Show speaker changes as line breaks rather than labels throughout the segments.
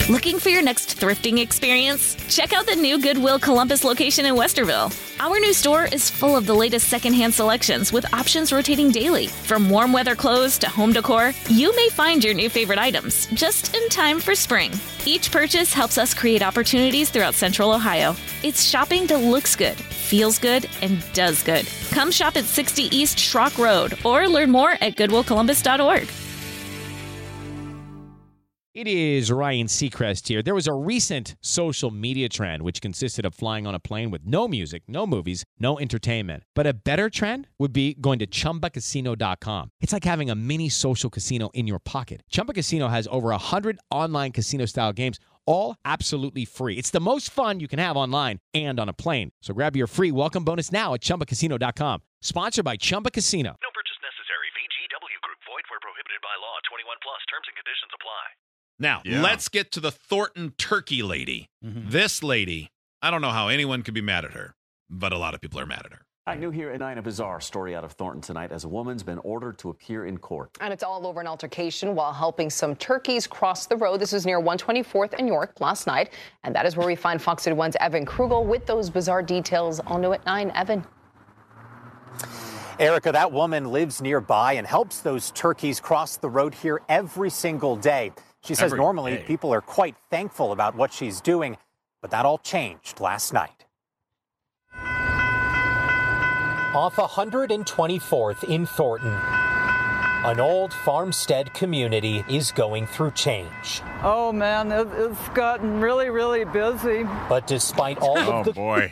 Looking for your next thrifting experience? Check out the new Goodwill Columbus location in Westerville. Our new store is full of the latest secondhand selections with options rotating daily. From warm weather clothes to home decor, you may find your new favorite items just in time for spring. Each purchase helps us create opportunities throughout Central Ohio. It's shopping that looks good, feels good, and does good. Come shop at 60 East Schrock Road or learn more at goodwillcolumbus.org.
It is Ryan Seacrest here. There was a recent social media trend which consisted of flying on a plane with no music, no movies, no entertainment. But a better trend would be going to ChumbaCasino.com. It's like having a mini social casino in your pocket. Chumba Casino has over 100 online casino-style games, all absolutely free. It's the most fun you can have online and on a plane. So grab your free welcome bonus now at ChumbaCasino.com. Sponsored by Chumba Casino.
No purchase necessary. VGW Group. Void where prohibited by law. 21 plus. Terms and conditions apply.
Now, let's get to the Thornton turkey lady. Mm-hmm. This lady, I don't know how anyone could be mad at her, but a lot of people are mad at her.
New here at 9, a bizarre story out of Thornton tonight as a woman's been ordered to appear in court.
And it's all over an altercation while helping some turkeys cross the road. This is near 124th and York last night. And that is where we find Fox 31's Evan Krugel with those bizarre details. All new at 9. Evan.
Erica, that woman lives nearby and helps those turkeys cross the road here every single day. She says normally people are quite thankful about what she's doing, but that all changed last night.
Off 124th in Thornton, an old farmstead community is going through change.
Oh, man, it's gotten really, really busy.
But despite all of the...
Oh, boy.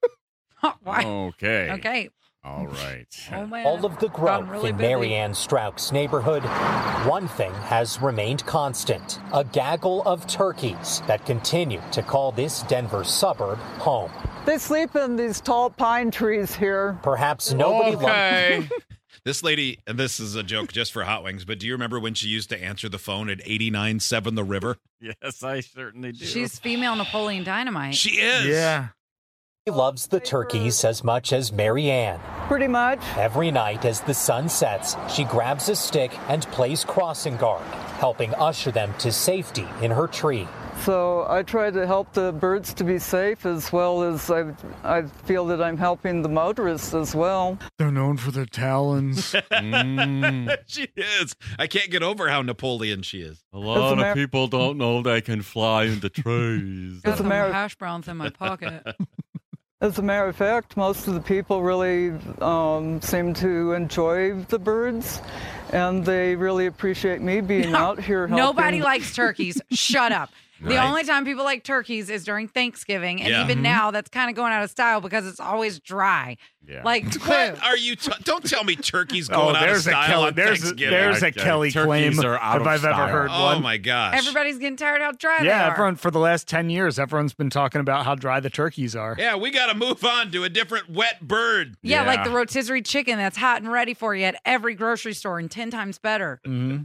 Okay.
Okay. All right.
Oh, man.
All of the growth
really
in
busy.
Marianne Strauch's neighborhood, one thing has remained constant: a gaggle of turkeys that continue to call this Denver suburb home.
They sleep in these tall pine trees here.
Perhaps nobody
This lady, and this is a joke just for Hot Wings, but do you remember when she used to answer the phone at 89.7 The River?
Yes, I certainly do.
She's female Napoleon Dynamite.
She is.
Yeah.
He loves the turkeys as much as Marianne.
Pretty much.
Every night as the sun sets, she grabs a stick and plays crossing guard, helping usher them to safety in her tree.
So I try to help the birds to be safe as well as I feel that I'm helping the motorists as well.
They're known for their talons.
She is. I can't get over how Napoleon she is.
A lot of people don't know they can fly into trees.
Got some hash browns in my pocket.
As a matter of fact, most of the people really seem to enjoy the birds, and they really appreciate me being out here helping.
Nobody likes turkeys. Shut up. The
Right.
only time people like turkeys is during Thanksgiving, and
Yeah.
even now, that's kind of going out of style because it's always dry.
Yeah.
Like,
What are you? Don't tell me turkey's going out of
there's
style on
there's
Thanksgiving.
a Kelly claim
Turkeys are out
if
of
I've ever
style.
heard
Oh
one.
my gosh!
everybody's getting tired how dry they
Yeah,
are.
everyone for the last 10 years, everyone's been talking about how dry the turkeys are.
Yeah, we got to move on to a different wet bird.
Yeah, like the rotisserie chicken that's hot and ready for you at every grocery store and 10 times better.
Mm-hmm.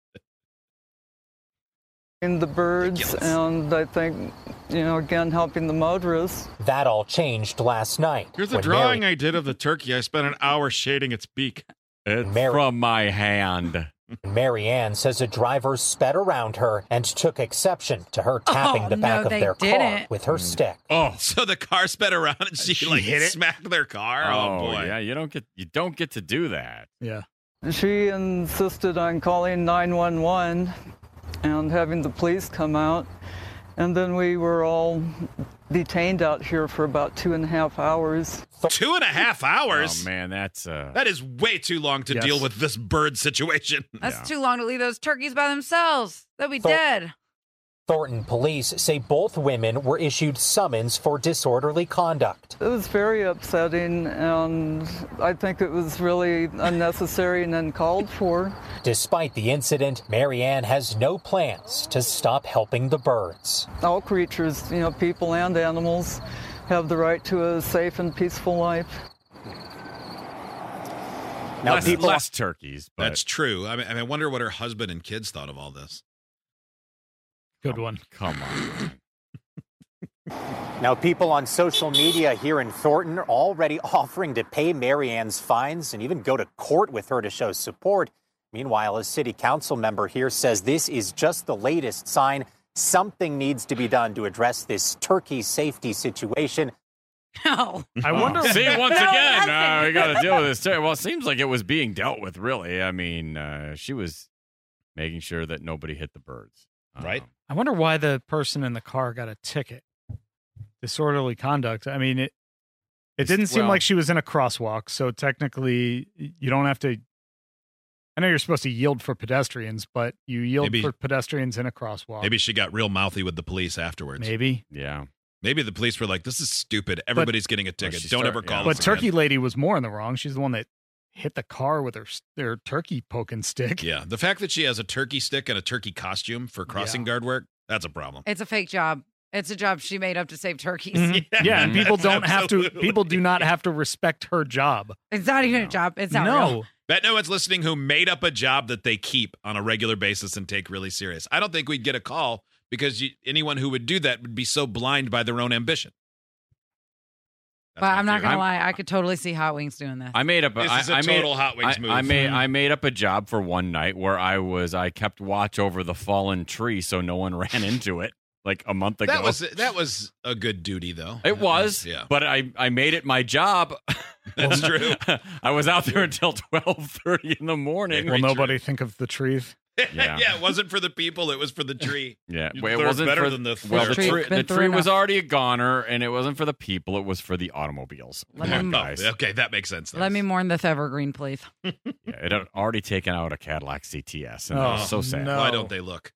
The birds,
Ridiculous.
and I think, again, helping the motorists.
That all changed last night.
Here's a
when
drawing I did of the turkey. I spent an hour shading its beak.
It's
Mary-
from my hand.
Marianne says a driver sped around her and took exception to her tapping the back of
they
their car
didn't.
with her stick.
Oh, so the car sped around and she like
hit it?
smacked their car. Oh, boy!
yeah, you don't get to do that.
Yeah.
She insisted on calling 911 and having the police come out. And then we were all detained out here for about 2.5 hours.
2.5 hours.
Oh man, that's
That is way too long to
Yes.
deal with this bird situation.
That's too long to leave those turkeys by themselves. They'll be dead.
Thornton police say both women were issued summons for disorderly conduct.
It was very upsetting, and I think it was really unnecessary and uncalled for.
Despite the incident, Marianne has no plans to stop helping the birds.
All creatures, people and animals, have the right to a safe and peaceful life.
Now,
less turkeys. But
That's true. I wonder what her husband and kids thought of all this.
Good one.
Come on.
Now, people on social media here in Thornton are already offering to pay Marianne's fines and even go to court with her to show support. Meanwhile, a city council member here says this is just the latest sign Something needs to be done to address this turkey safety situation.
No.
I wonder.
See, once again, we got to deal with this. Well, it seems like it was being dealt with, really. I mean, she was making sure that nobody hit the birds.
Right.
I wonder why the person in the car got a ticket. Disorderly conduct. I mean, it didn't seem like she was in a crosswalk, so technically you don't have to. I know you're supposed to yield for pedestrians, but you yield for pedestrians in a crosswalk.
Maybe she got real mouthy with the police afterwards.
Maybe.
Yeah.
Maybe the police were like, this is stupid. Everybody's getting a ticket. Don't ever call us
But Turkey
again.
Lady was more in the wrong. She's the one that hit the car with their turkey poking stick.
Yeah. The fact that she has a turkey stick and a turkey costume for crossing guard work, that's a problem.
It's a fake job. It's a job she made up to save turkeys.
Mm-hmm. Yeah, and people don't have to. People do not have to respect her job.
It's not even a job. It's not real.
Bet no one's listening who made up a job that they keep on a regular basis and take really serious. I don't think we'd get a call because anyone who would do that would be so blind by their own ambition.
But I'm not gonna lie, I could totally see Hot Wings doing this.
I made up.
This is a total Hot Wings move.
I made up a job for one night where I kept watch over the fallen tree so no one ran into it. Like a month ago.
That was a good duty, though.
It was,
yeah.
But I made it my job.
That's true.
I was out there until 12:30 in the morning.
Will nobody think of the trees?
Yeah.
Yeah, it wasn't for the people, it was for the tree.
Yeah,
it
wasn't
better
for
than the
the tree was already a goner, and it wasn't for the people; it was for the automobiles.
Okay, that makes sense.
Let me mourn this evergreen, please.
Yeah, it had already taken out a Cadillac CTS, and it was so sad.
No. Why don't they look?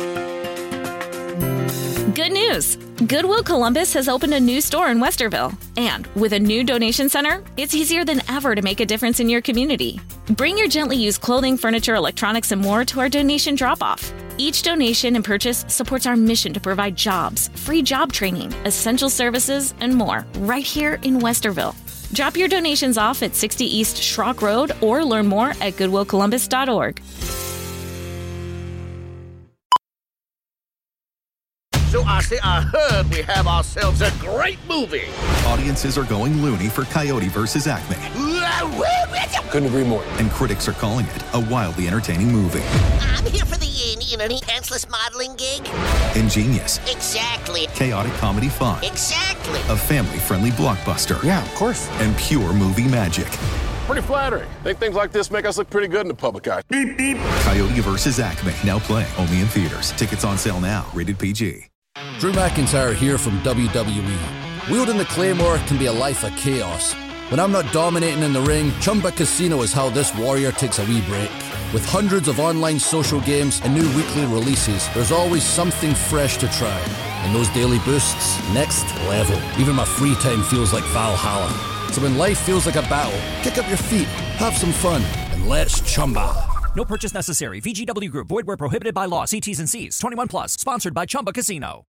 Good news! Goodwill Columbus has opened a new store in Westerville. And with a new donation center, it's easier than ever to make a difference in your community. Bring your gently used clothing, furniture, electronics, and more to our donation drop-off. Each donation and purchase supports our mission to provide jobs, free job training, essential services, and more right here in Westerville. Drop your donations off at 60 East Schrock Road or learn more at goodwillcolumbus.org.
So I heard we have ourselves a great movie.
Audiences are going loony for Coyote vs. Acme.
Couldn't agree more.
And critics are calling it a wildly entertaining movie.
I'm here for the pantsless modeling gig.
Ingenious.
Exactly.
Chaotic comedy fun.
Exactly.
A family-friendly blockbuster.
Yeah, of course.
And pure movie magic.
Pretty flattering. Think things like this make us look pretty good in the public eye. Beep, beep.
Coyote vs. Acme. Now playing only in theaters. Tickets on sale now. Rated PG.
Drew McIntyre here from WWE. Wielding the Claymore can be a life of chaos. When I'm not dominating in the ring, Chumba Casino is how this warrior takes a wee break. With hundreds of online social games and new weekly releases, there's always something fresh to try. And those daily boosts, next level. Even my free time feels like Valhalla. So when life feels like a battle, kick up your feet, have some fun, and let's Chumba.
No purchase necessary. VGW Group. Void where prohibited by law. See T's and C's. 21 plus. Sponsored by Chumba Casino.